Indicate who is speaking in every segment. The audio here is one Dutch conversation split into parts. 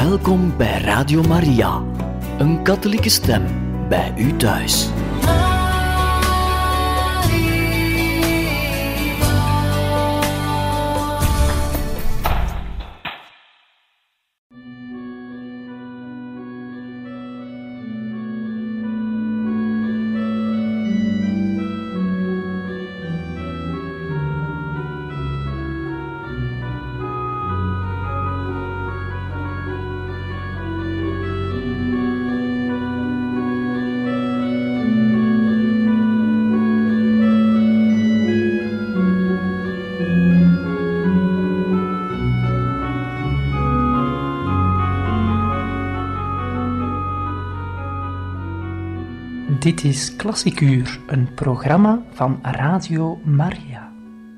Speaker 1: Welkom bij Radio Maria, een katholieke stem bij u thuis.
Speaker 2: Dit is Klassiek Uur, een programma van Radio Maria.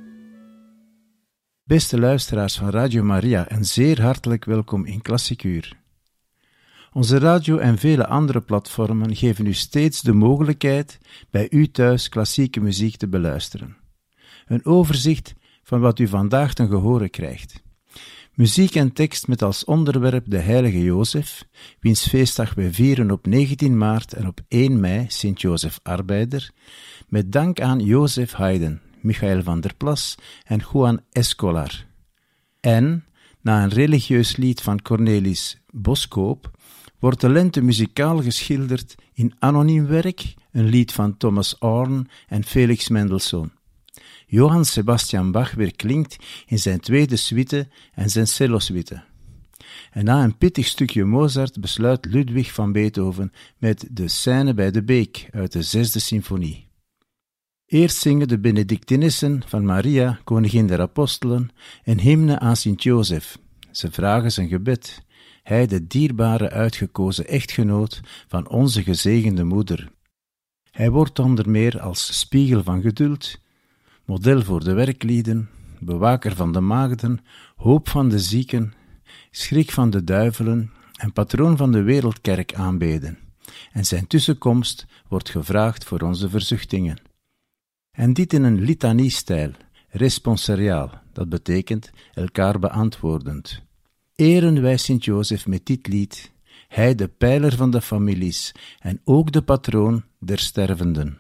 Speaker 3: Beste luisteraars van Radio Maria, en zeer hartelijk welkom in Klassiek Uur. Onze radio en vele andere platformen geven u steeds de mogelijkheid bij u thuis klassieke muziek te beluisteren. Een overzicht van wat u vandaag ten gehore krijgt. Muziek en tekst met als onderwerp de heilige Jozef, wiens feestdag wij vieren op 19 maart en op 1 mei, Sint-Jozef Arbeider, met dank aan Jozef Haydn, Michael van der Plas en Juan Escolar. En, na een religieus lied van Cornelis Boskoop, wordt de lente muzikaal geschilderd in anoniem werk, een lied van Thomas Arne en Felix Mendelssohn. Johann Sebastian Bach weerklinkt in zijn tweede suite en zijn cello-suite. En na een pittig stukje Mozart besluit Ludwig van Beethoven met de Scène bij de Beek uit de 6e symfonie. Eerst zingen de Benedictinissen van Maria, koningin der apostelen, een hymne aan Sint-Jozef. Ze vragen zijn gebed, hij de dierbare uitgekozen echtgenoot van onze gezegende moeder. Hij wordt onder meer als spiegel van geduld, model voor de werklieden, bewaker van de maagden, hoop van de zieken, schrik van de duivelen en patroon van de wereldkerk aanbeden. En zijn tussenkomst wordt gevraagd voor onze verzuchtingen. En dit in een litaniestijl, responsoriaal, dat betekent elkaar beantwoordend. Eren wij Sint-Jozef met dit lied, hij de pijler van de families en ook de patroon der stervenden.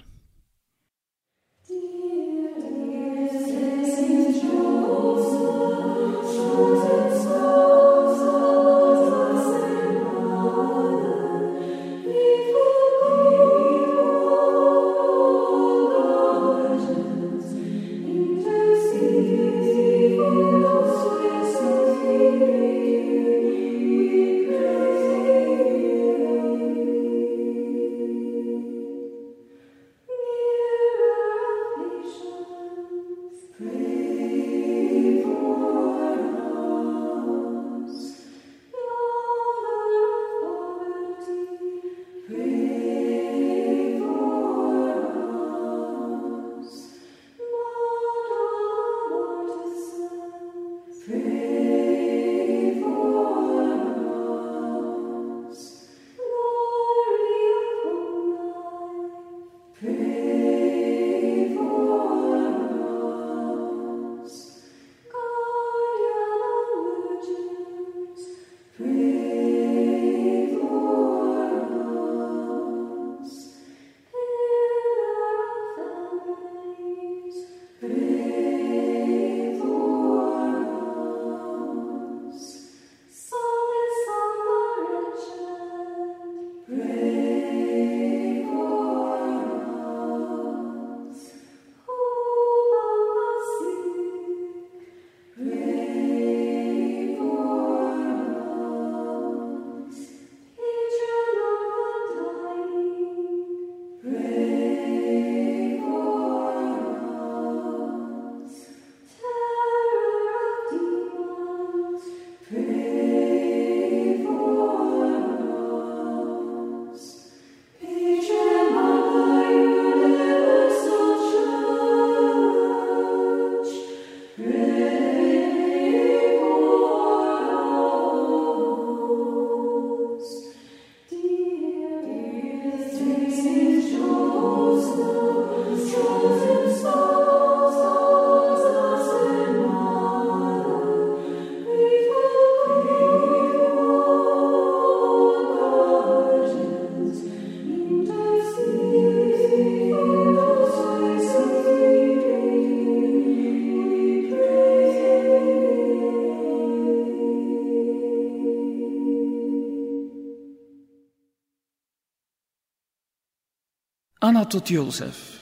Speaker 4: Anna tot Jozef.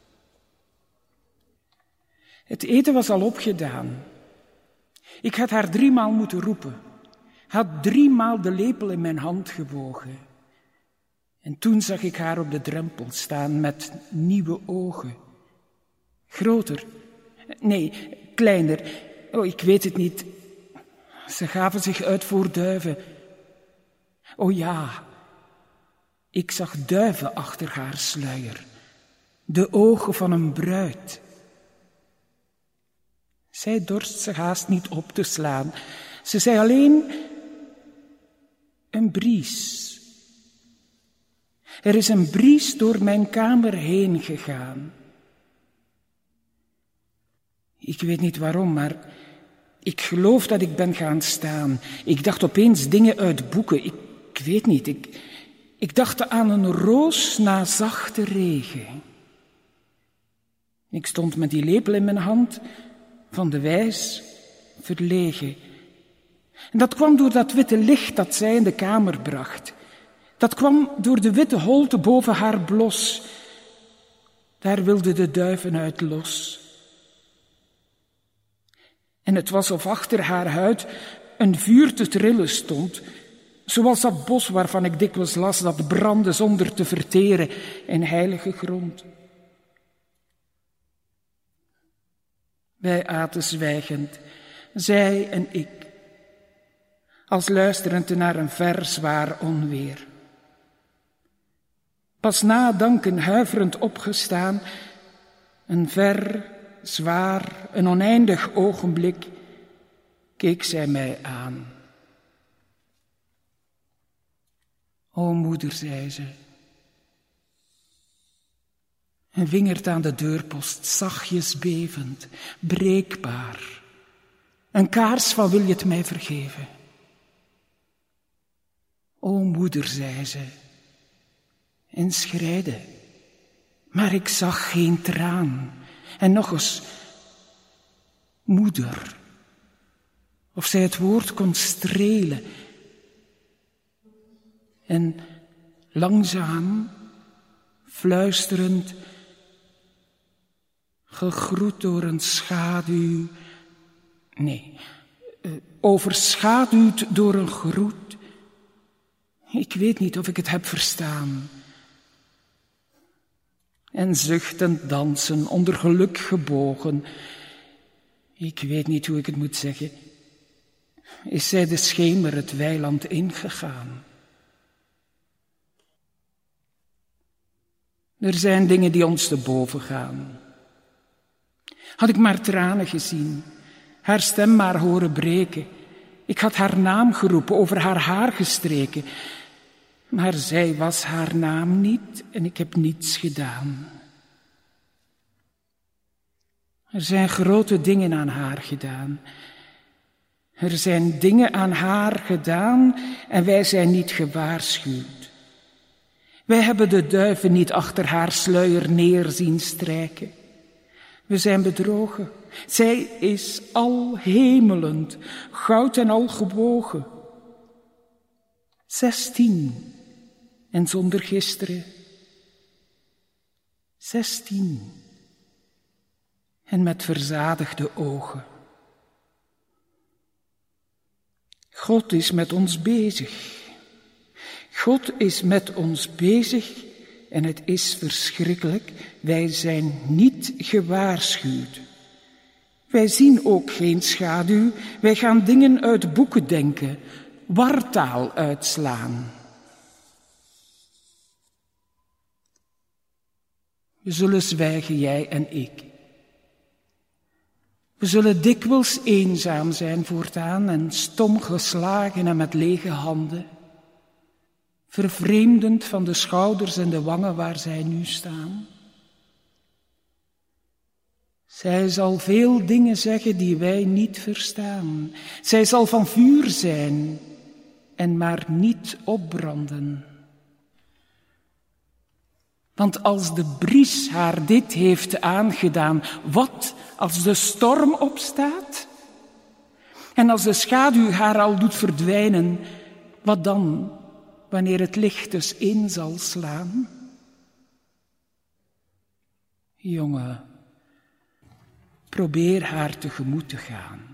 Speaker 4: Het eten was al opgedaan. Ik had haar 3 maal moeten roepen. Had 3 maal de lepel in mijn hand gewogen. En toen zag ik haar op de drempel staan met nieuwe ogen. Groter. Nee, kleiner. Oh, ik weet het niet. Ze gaven zich uit voor duiven. Oh ja, ik zag duiven achter haar sluier. De ogen van een bruid. Zij dorst zich haast niet op te slaan. Ze zei alleen: een bries. Er is een bries door mijn kamer heen gegaan. Ik weet niet waarom, maar ik geloof dat ik ben gaan staan. Ik dacht opeens dingen uit boeken. Ik weet niet. Ik dacht aan een roos na zachte regen. Ik stond met die lepel in mijn hand, van de wijs, verlegen. En dat kwam door dat witte licht dat zij in de kamer bracht. Dat kwam door de witte holte boven haar blos. Daar wilden de duiven uit los. En het was of achter haar huid een vuur te trillen stond, zoals dat bos waarvan ik dikwijls las dat brandde zonder te verteren in heilige grond. Wij aten zwijgend, zij en ik, als luisterend naar een ver zwaar onweer. Pas na danken huiverend opgestaan, een ver, zwaar, een oneindig ogenblik, keek zij mij aan. O moeder, zei ze, en vingert aan de deurpost, zachtjes bevend, breekbaar. Een kaars van: wil je het mij vergeven? O moeder, zei ze, en schreide. Maar ik zag geen traan. En nog eens: moeder. Of zij het woord kon strelen. En langzaam, fluisterend, gegroet door een schaduw. Nee, overschaduwd door een groet. Ik weet niet of ik het heb verstaan. En zuchtend dansen, onder geluk gebogen. Ik weet niet hoe ik het moet zeggen. Is zij de schemer het weiland ingegaan? Er zijn dingen die ons te boven gaan. Had ik maar tranen gezien, haar stem maar horen breken. Ik had haar naam geroepen, over haar haar gestreken. Maar zij was haar naam niet en ik heb niets gedaan. Er zijn grote dingen aan haar gedaan. Er zijn dingen aan haar gedaan en wij zijn niet gewaarschuwd. Wij hebben de duiven niet achter haar sluier neer zien strijken. We zijn bedrogen. Zij is al hemelend, goud en al gebogen. 16 en zonder gisteren. 16 en met verzadigde ogen. God is met ons bezig. God is met ons bezig en het is verschrikkelijk. Wij zijn niet gewaarschuwd. Wij zien ook geen schaduw. Wij gaan dingen uit boeken denken, wartaal uitslaan. We zullen zwijgen, jij en ik. We zullen dikwijls eenzaam zijn voortaan en stom geslagen en met lege handen, vervreemdend van de schouders en de wangen waar zij nu staan. Zij zal veel dingen zeggen die wij niet verstaan. Zij zal van vuur zijn en maar niet opbranden. Want als de bries haar dit heeft aangedaan, wat als de storm opstaat? En als de schaduw haar al doet verdwijnen, wat dan, wanneer het licht dus in zal slaan? Jongen, probeer haar tegemoet te gaan.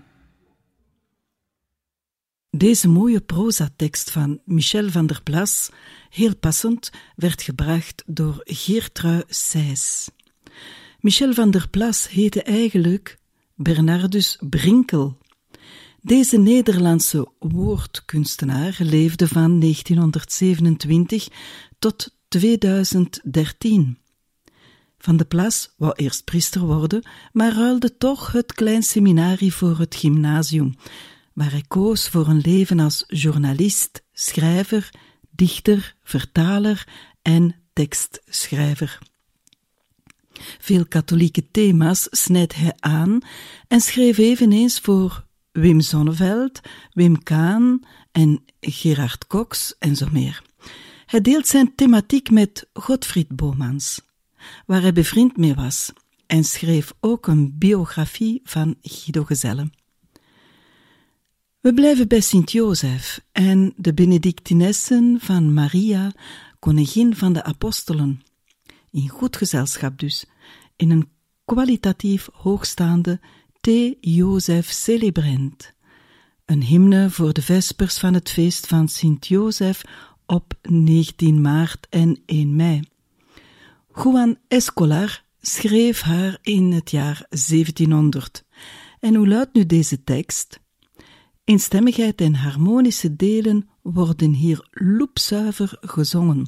Speaker 5: Deze mooie prozatekst van Michel van der Plas, heel passend, werd gebracht door Geertrui Sijs. Michel van der Plas heette eigenlijk Bernardus Brinkel. Deze Nederlandse woordkunstenaar leefde van 1927 tot 2013. Van de Plas wou eerst priester worden, maar ruilde toch het klein seminarie voor het gymnasium, waar hij koos voor een leven als journalist, schrijver, dichter, vertaler en tekstschrijver. Veel katholieke thema's snijdt hij aan en schreef eveneens voor Wim Sonneveld, Wim Kaan en Gerard Cox en zo meer. Hij deelt zijn thematiek met Godfried Bomans, waar hij bevriend mee was, en schreef ook een biografie van Guido Gezelle. We blijven bij Sint-Jozef en de Benedictinessen van Maria, koningin van de apostelen. In goed gezelschap dus, in een kwalitatief hoogstaande Te Jozef Celebrant, een hymne voor de vespers van het feest van Sint-Jozef op 19 maart en 1 mei. Juan Escolar schreef haar in het jaar 1700. En hoe luidt nu deze tekst? Eenstemmigheid en harmonische delen worden hier loepzuiver gezongen.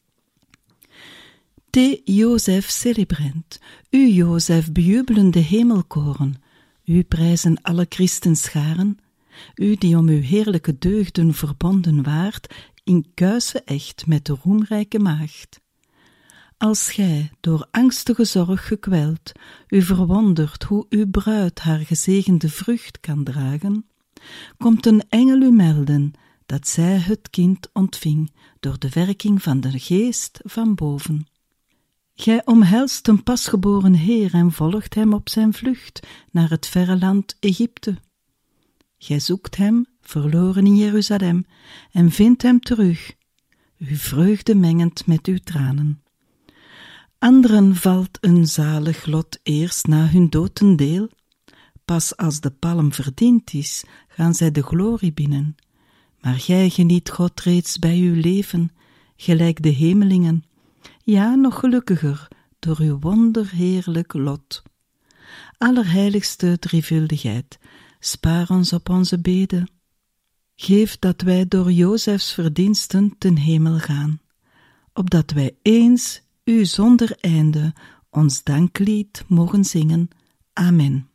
Speaker 5: Te Jozef Celebrant, u Jozef bejubelende hemelkoren, u prijzen alle christenscharen, u die om uw heerlijke deugden verbonden waart, in kuise echt met de roemrijke maagd. Als gij, door angstige zorg gekweld, u verwondert hoe uw bruid haar gezegende vrucht kan dragen, komt een engel u melden dat zij het kind ontving door de werking van de geest van boven. Gij omhelst een pasgeboren Heer en volgt hem op zijn vlucht naar het verre land Egypte. Gij zoekt hem, verloren in Jeruzalem, en vindt hem terug, uw vreugde mengend met uw tranen. Anderen valt een zalig lot eerst na hun dood ten deel. Pas als de palm verdiend is, gaan zij de glorie binnen. Maar gij geniet God reeds bij uw leven, gelijk de hemelingen. Ja, nog gelukkiger, door uw wonderheerlijk lot. Allerheiligste drievuldigheid, spaar ons op onze beden. Geef dat wij door Jozefs verdiensten ten hemel gaan, opdat wij eens u zonder einde ons danklied mogen zingen. Amen.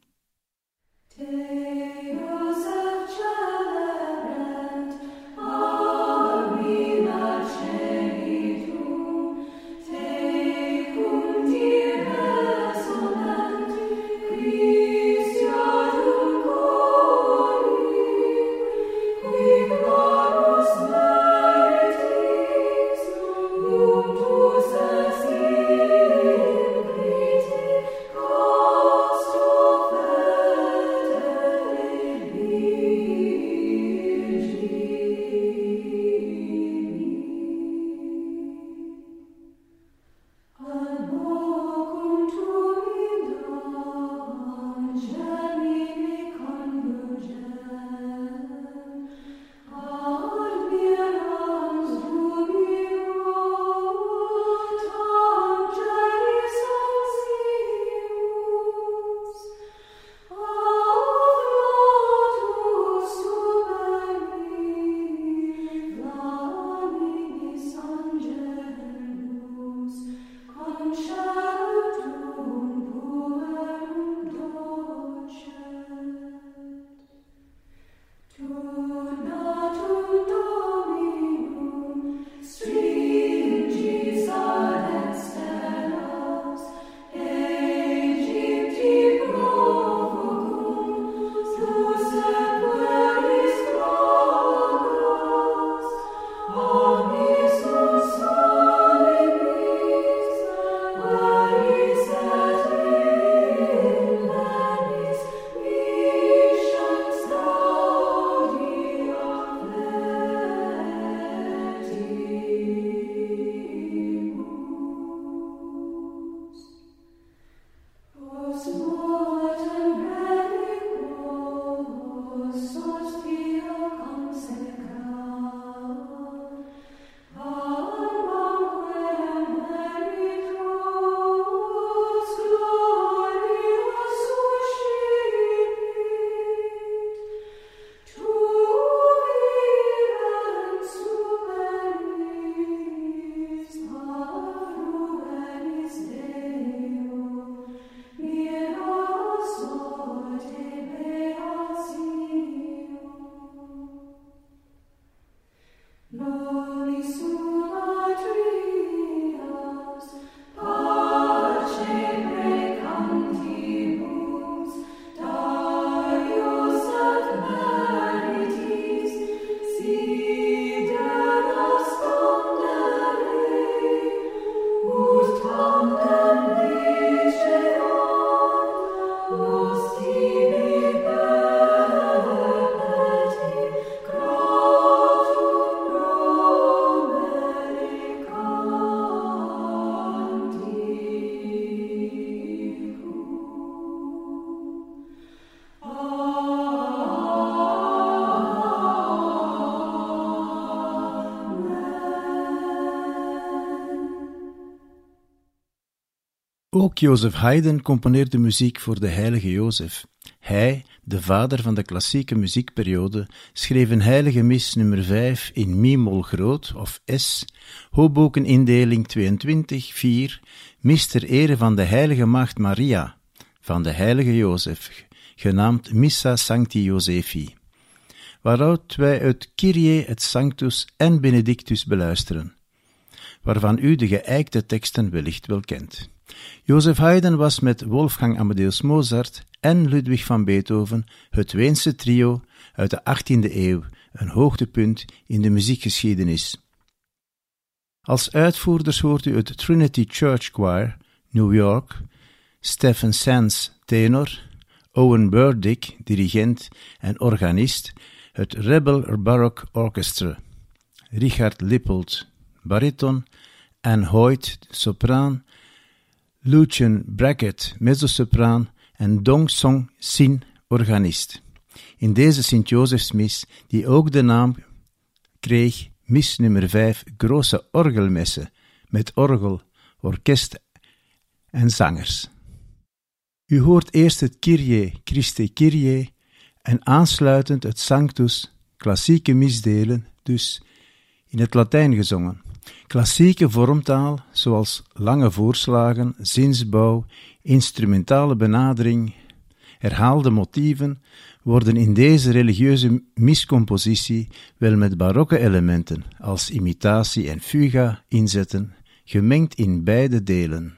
Speaker 3: Ook Joseph Haydn componeerde muziek voor de heilige Jozef. Hij, de vader van de klassieke muziekperiode, schreef een heilige mis nummer 5 in mi-mol groot, of S, Hoboken-indeling 22-4, mis ter ere van de heilige maagd Maria, van de heilige Jozef, genaamd Missa Sancti Josefi, waaruit wij het Kyrie, het Sanctus en Benedictus beluisteren, waarvan u de geëikte teksten wellicht wel kent. Joseph Haydn was met Wolfgang Amadeus Mozart en Ludwig van Beethoven het Weense trio uit de 18e eeuw, een hoogtepunt in de muziekgeschiedenis. Als uitvoerders hoort u het Trinity Church Choir, New York, Stephen Sands, tenor, Owen Burdick, dirigent en organist, het Rebel Baroque Orchestra, Richard Lippold, bariton, Anne Hoyt, sopraan, Lucian Brackett, mezzosopraan en Dong Song Sin, organist. In deze Sint-Josefsmis, die ook de naam kreeg, mis nummer 5, grote orgelmessen, met orgel, orkest en zangers. U hoort eerst het Kyrie, Christe Kyrie, en aansluitend het Sanctus, klassieke misdelen, dus in het Latijn gezongen. Klassieke vormtaal, zoals lange voorslagen, zinsbouw, instrumentale benadering, herhaalde motieven, worden in deze religieuze miscompositie wel met barokke elementen als imitatie en fuga inzetten, gemengd in beide delen.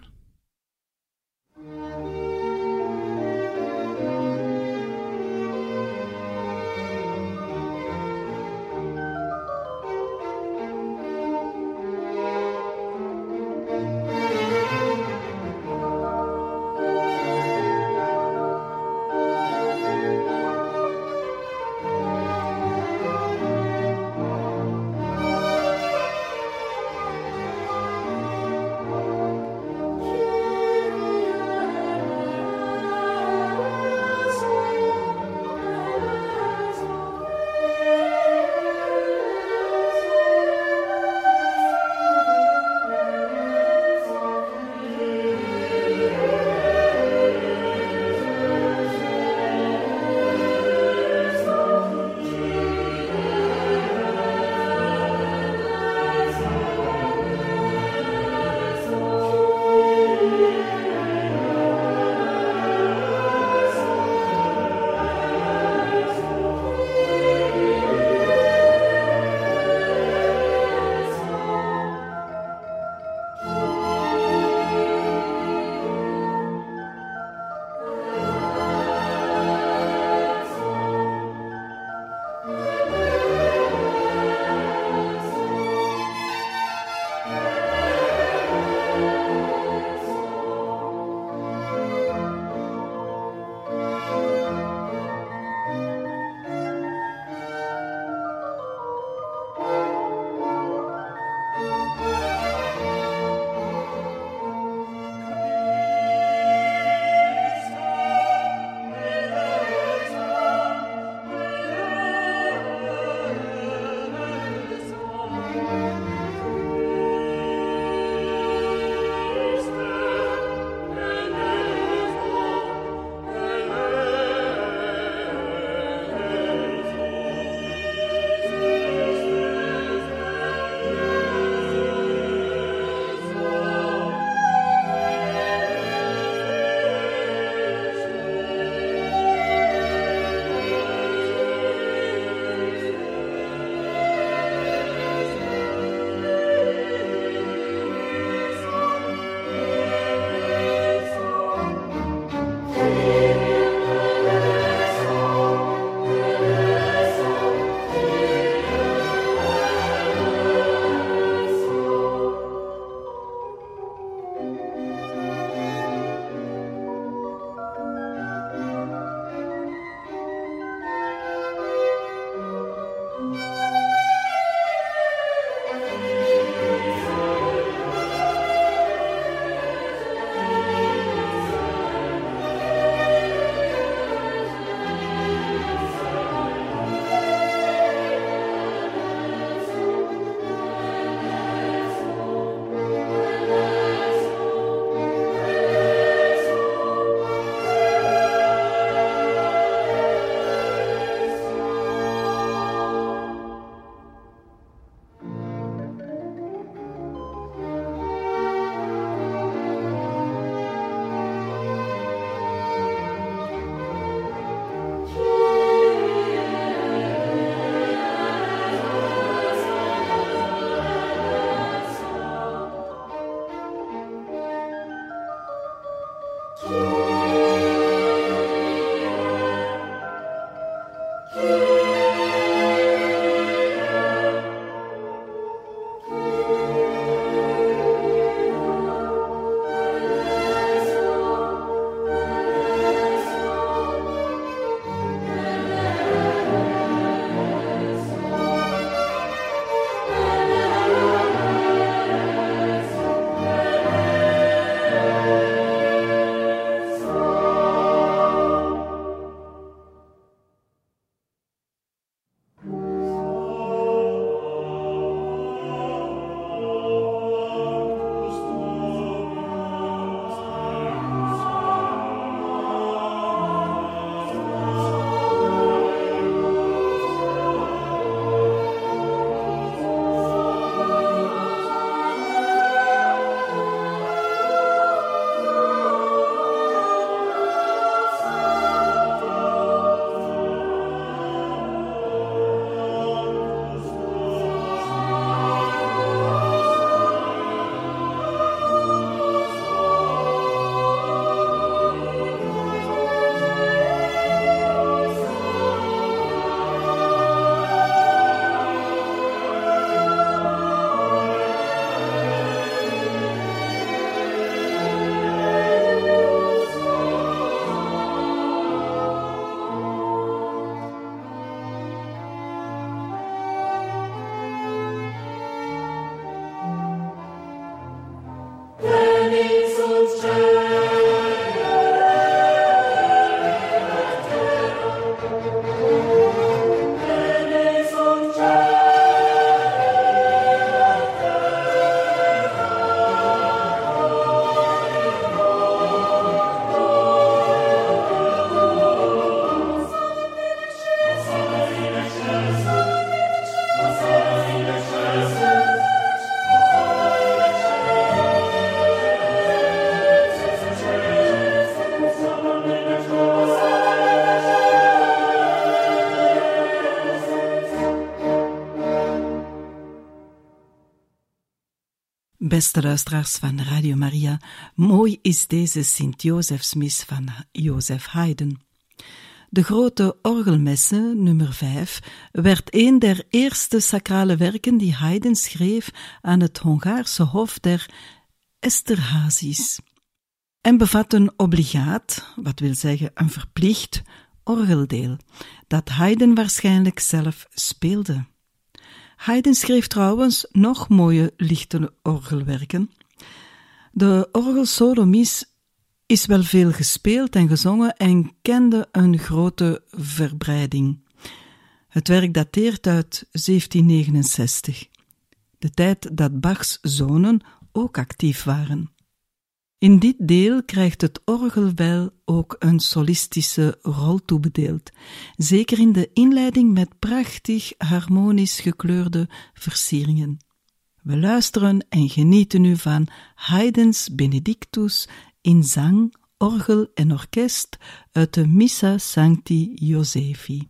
Speaker 5: Beste luisteraars van Radio Maria, mooi is deze Sint-Jozefsmis van Jozef Haydn. De grote orgelmesse, nummer 5, werd een der eerste sacrale werken die Haydn schreef aan het Hongaarse hof der Esterházys en bevat een obligaat, wat wil zeggen een verplicht, orgeldeel, dat Haydn waarschijnlijk zelf speelde. Haydn schreef trouwens nog mooie lichte orgelwerken. De orgelsolomis is wel veel gespeeld en gezongen en kende een grote verbreiding. Het werk dateert uit 1769, de tijd dat Bachs zonen ook actief waren. In dit deel krijgt het orgel wel ook een solistische rol toebedeeld, zeker in de inleiding met prachtig harmonisch gekleurde versieringen. We luisteren en genieten nu van Haydns Benedictus in zang, orgel en orkest uit de Missa Sancti Josefi.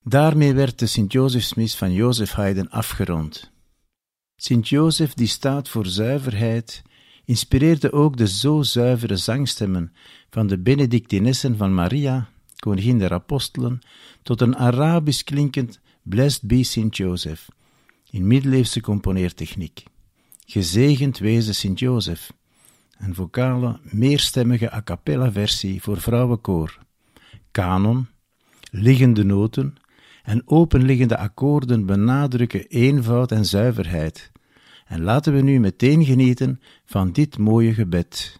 Speaker 3: Daarmee werd de Sint-Jozefsmis van Jozef Haydn afgerond. Sint-Jozef, die staat voor zuiverheid, inspireerde ook de zo zuivere zangstemmen van de Benedictinessen van Maria, koningin der apostelen, tot een Arabisch klinkend Blessed be Sint-Jozef, in middeleeuwse componeertechniek. Gezegend wezen Sint-Jozef, een vocale, meerstemmige a cappella versie voor vrouwenkoor, kanon, liggende noten en openliggende akkoorden benadrukken eenvoud en zuiverheid. En laten we nu meteen genieten van dit mooie gebed.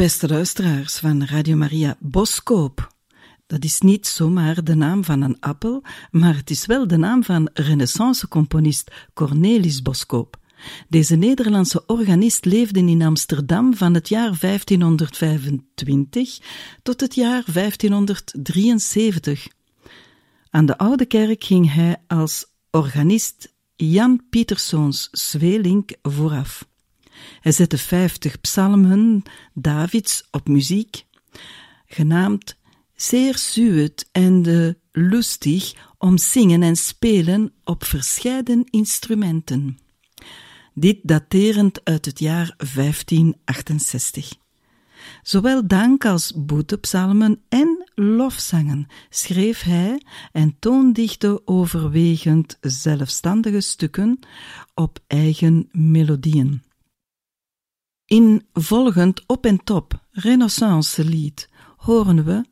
Speaker 5: Beste luisteraars van Radio Maria, boskoop. Dat is niet zomaar de naam van een appel, maar het is wel de naam van renaissance-componist Cornelis Boskoop. Deze Nederlandse organist leefde in Amsterdam van het jaar 1525 tot het jaar 1573. Aan de Oude Kerk ging hij als organist Jan Pieterszoons Zweelink vooraf. Hij zette 50 psalmen Davids op muziek, genaamd zeer zuet en lustig om zingen en spelen op verscheiden instrumenten. Dit daterend uit het jaar 1568. Zowel dank als boetepsalmen en lofzangen schreef hij en toondichtte overwegend zelfstandige stukken op eigen melodieën. In volgend op en top renaissance lied horen we: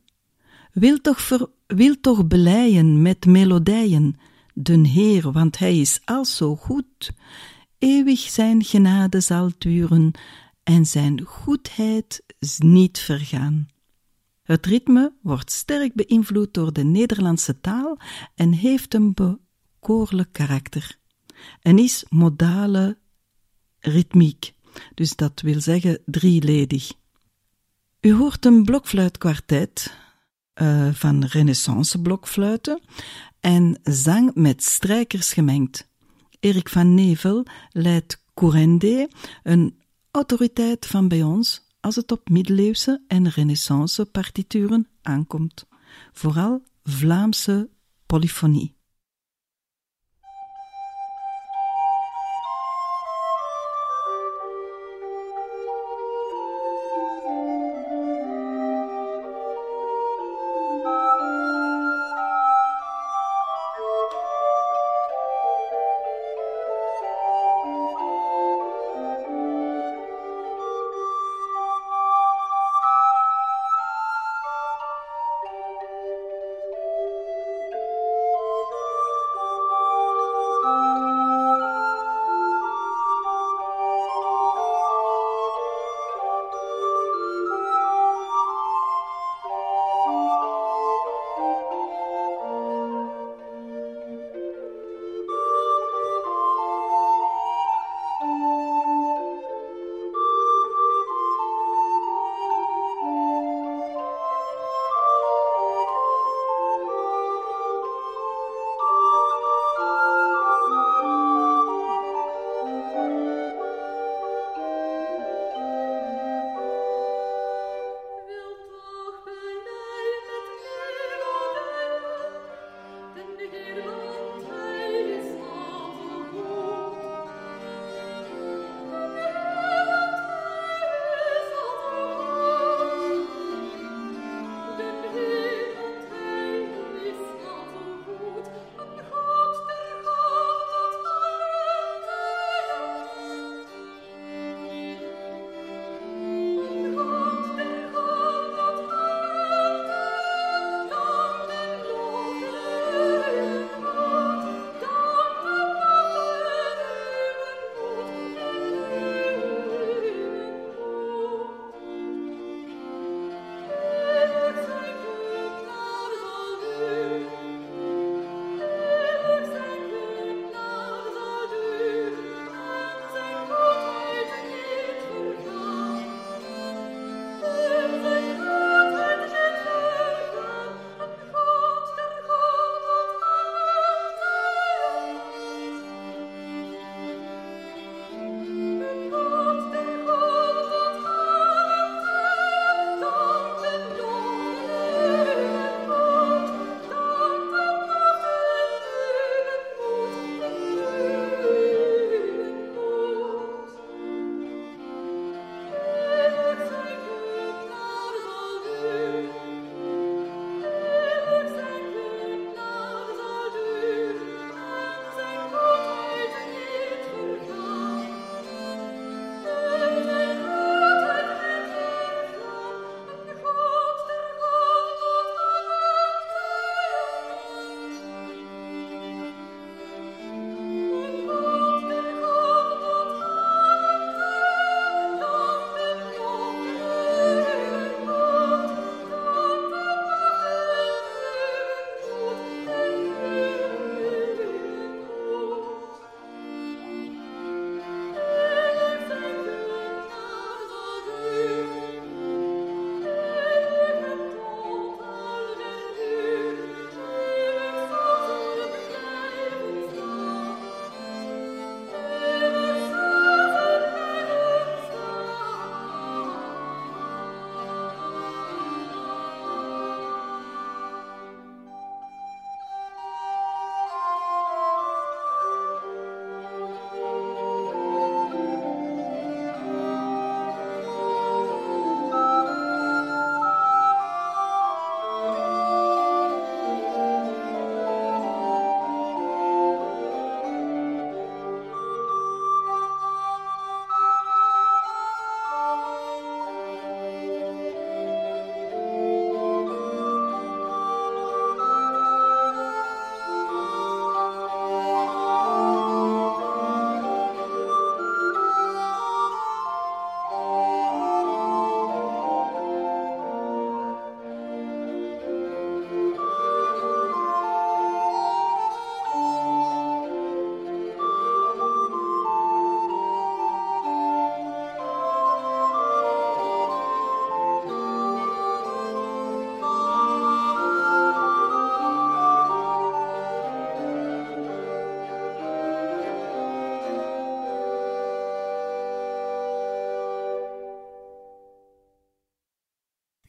Speaker 5: wil toch beleien met melodijen den Heer, want hij is al zo goed. Eeuwig zijn genade zal duren en zijn goedheid is niet vergaan. Het ritme wordt sterk beïnvloed door de Nederlandse taal en heeft een bekoorlijk karakter en is modale ritmiek, dus dat wil zeggen drieledig. U hoort een blokfluitkwartet van renaissance blokfluiten en zang met strijkers gemengd. Erik van Nevel leidt Courendé, een autoriteit van bij ons als het op middeleeuwse en renaissance partituren aankomt. Vooral Vlaamse polyfonie.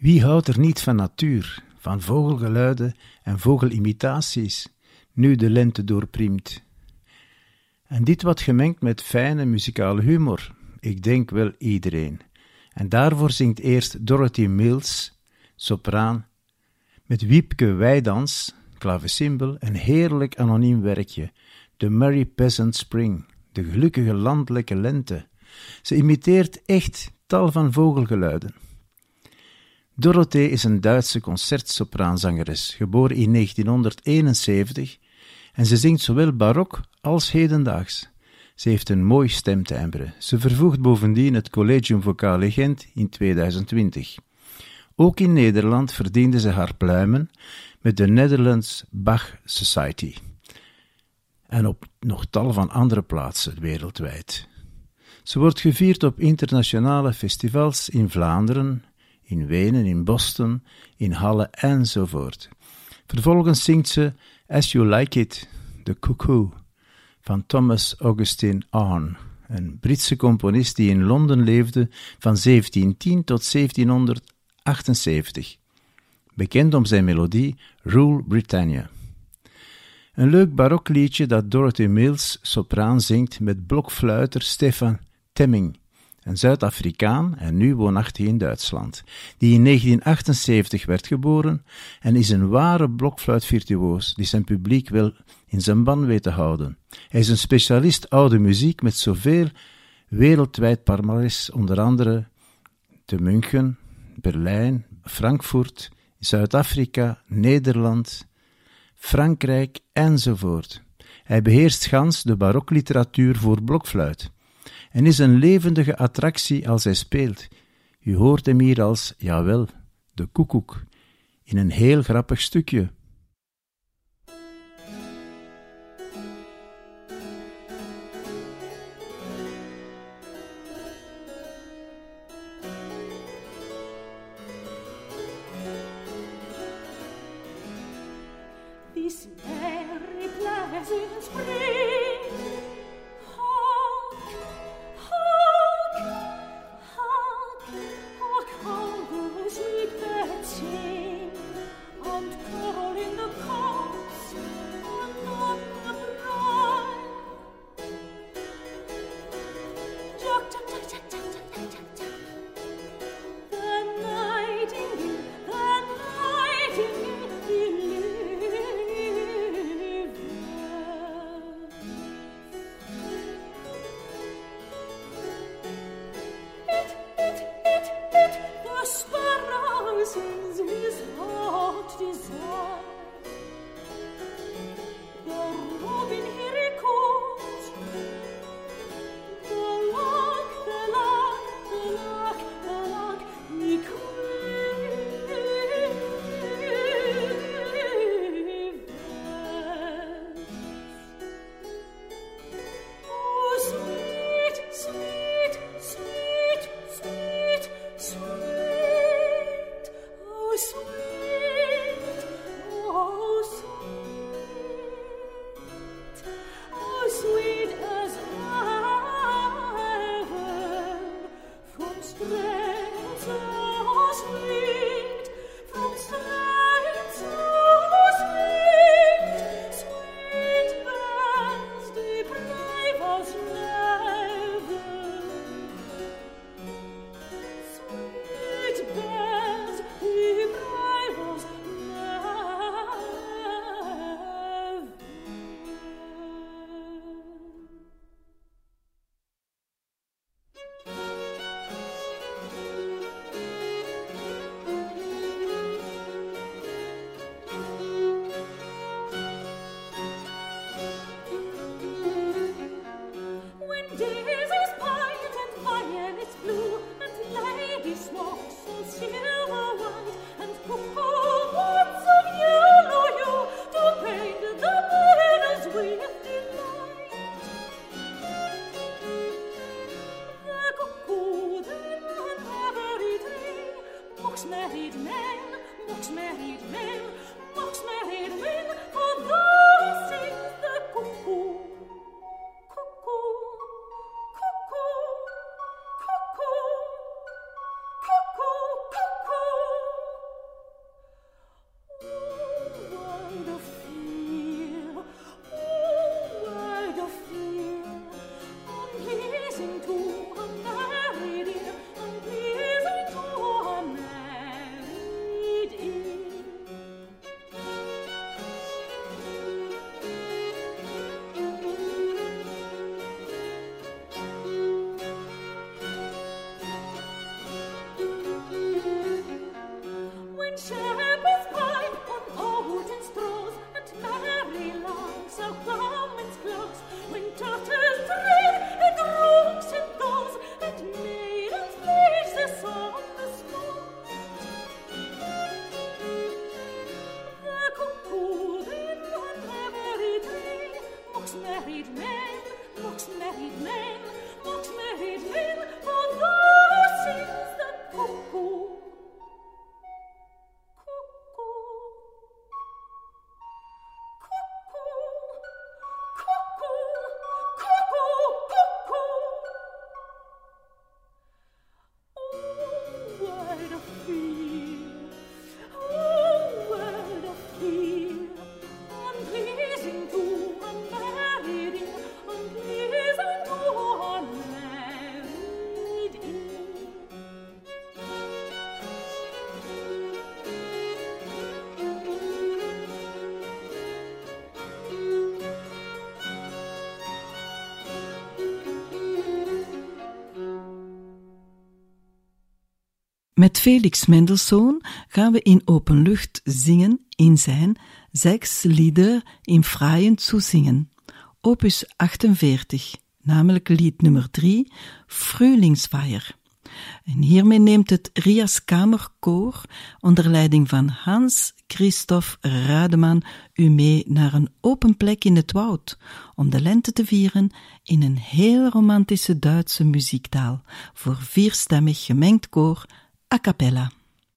Speaker 3: Wie houdt er niet van natuur, van vogelgeluiden en vogelimitaties, nu de lente doorpriemt? En dit wat gemengd met fijne muzikale humor, ik denk wel iedereen. En daarvoor zingt eerst Dorothy Mills, sopraan, met Wiepke Wijdans, klavecimbal, een heerlijk anoniem werkje, The Merry Peasant Spring, de gelukkige landelijke lente. Ze imiteert echt tal van vogelgeluiden. Dorothee is een Duitse concertsopraanzangeres, geboren in 1971, en ze zingt zowel barok als hedendaags. Ze heeft een mooi stemtimbre. Ze vervoegt bovendien het Collegium Vocale Gent in 2020. Ook in Nederland verdiende ze haar pluimen met de Netherlands Bach Society. En op nog tal van andere plaatsen wereldwijd. Ze wordt gevierd op internationale festivals in Vlaanderen, in Wenen, in Boston, in Halle enzovoort. Vervolgens zingt ze As You Like It, The Cuckoo, van Thomas Augustine Ahn, een Britse componist die in Londen leefde van 1710 tot 1778. Bekend om zijn melodie Rule Britannia. Een leuk barokliedje dat Dorothy Mills sopraan zingt met blokfluiter Stefan Temming, een Zuid-Afrikaan en nu woonachtig in Duitsland, die in 1978 werd geboren en is een ware blokfluitvirtuoos die zijn publiek wel in zijn ban weet te houden. Hij is een specialist oude muziek met zoveel wereldwijd palmares, onder andere te München, Berlijn, Frankfurt, Zuid-Afrika, Nederland, Frankrijk enzovoort. Hij beheerst gans de barokliteratuur voor blokfluit en is een levendige attractie als hij speelt. U hoort hem hier als, jawel, de koekoek, in een heel grappig stukje.
Speaker 6: This very pleasant spring, hark, hark, hark, hark, how the sweet birds sing, and carol in the copse and on the rhyme. Jack, jack, jack, jack, jack, jack, jack, jack. The nightingale, believe.
Speaker 5: Met Felix Mendelssohn gaan we in openlucht zingen in zijn 6 Lieder im Freien zu singen, opus 48, namelijk lied nummer 3, Frühlingsfeier. En hiermee neemt het Rias Kamerkoor onder leiding van Hans Christoph Rademan u mee naar een open plek in het woud om de lente te vieren in een heel romantische Duitse muziektaal voor 4stemmig gemengd koor a cappella.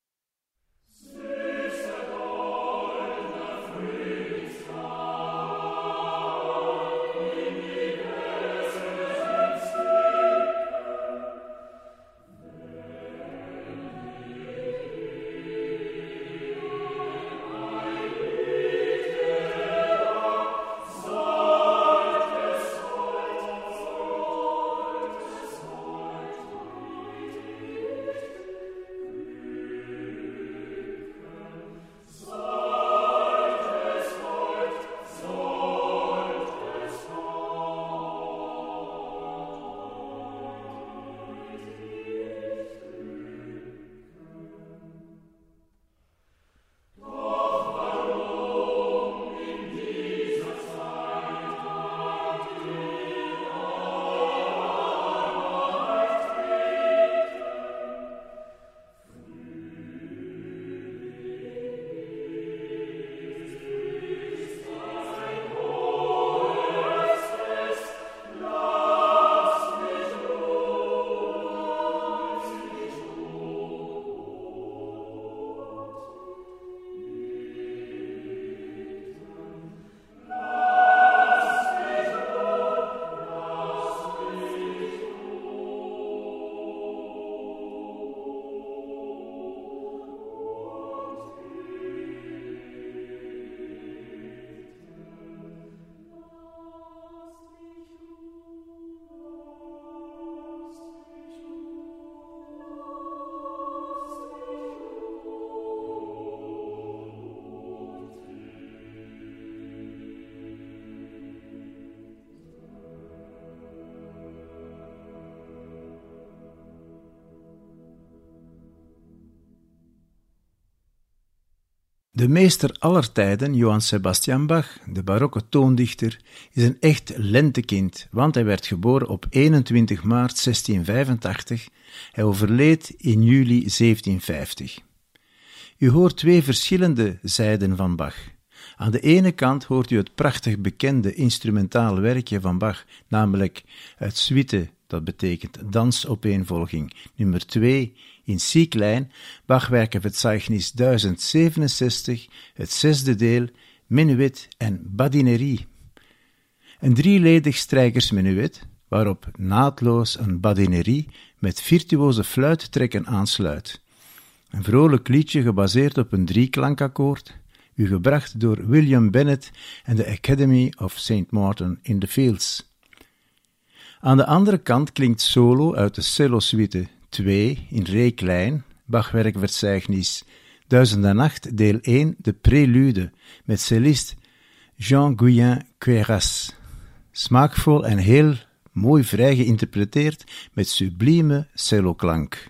Speaker 3: De meester aller tijden, Johann Sebastian Bach, de barokke toondichter, is een echt lentekind, want hij werd geboren op 21 maart 1685. Hij overleed in juli 1750. U hoort 2 verschillende zijden van Bach. Aan de ene kant hoort u het prachtig bekende instrumentaal werkje van Bach, namelijk het suite, dat betekent dansopeenvolging, nummer 2 in C-klein, Bachwerkenverzeichnis 1067, het 6e deel, menuet en badinerie. Een 3-ledig strijkersmenuet, waarop naadloos een badinerie met virtuose fluittrekken aansluit. Een vrolijk liedje gebaseerd op een 3-klankakkoord, u gebracht door William Bennett en de Academy of St. Martin in the Fields. Aan de andere kant klinkt solo uit de cello-suite 2 in Re-klein, Bachwerkverzeichnis 1008, deel 1, de prelude, met cellist Jean-Guyen Queyras. Smaakvol en heel mooi vrij geïnterpreteerd met sublieme celloklank.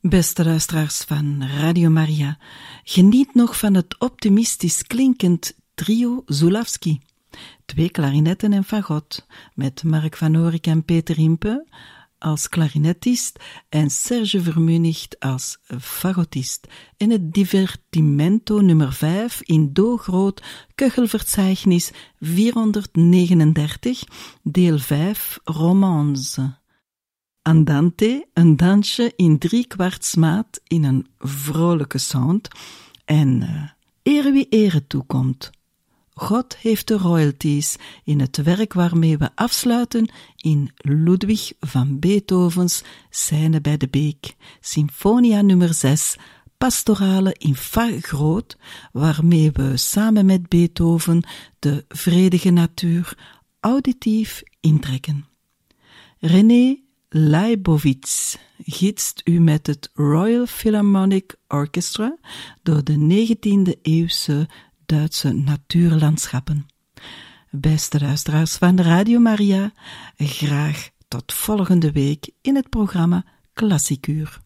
Speaker 5: Beste luisteraars van Radio Maria, geniet nog van het optimistisch klinkend trio Zulawski. 2 klarinetten en fagot, met Mark van Oorik en Peter Impe als klarinettist en Serge Vermunicht als fagotist. En het divertimento nummer 5 in Do-groot, Köchelverzeichnis 439, deel 5, Romance. Andante, een dansje in 3/4 maat in een vrolijke sound en ere wie ere toekomt. God heeft de royalties in het werk waarmee we afsluiten in Ludwig van Beethovens Scène bij de Beek, Symfonia nummer 6, pastorale in fa groot, waarmee we samen met Beethoven de vredige natuur auditief intrekken. René Leibowitz gidst u met het Royal Philharmonic Orchestra door de 19e-eeuwse Duitse natuurlandschappen. Beste luisteraars van Radio Maria, graag tot volgende week in het programma Klassieker.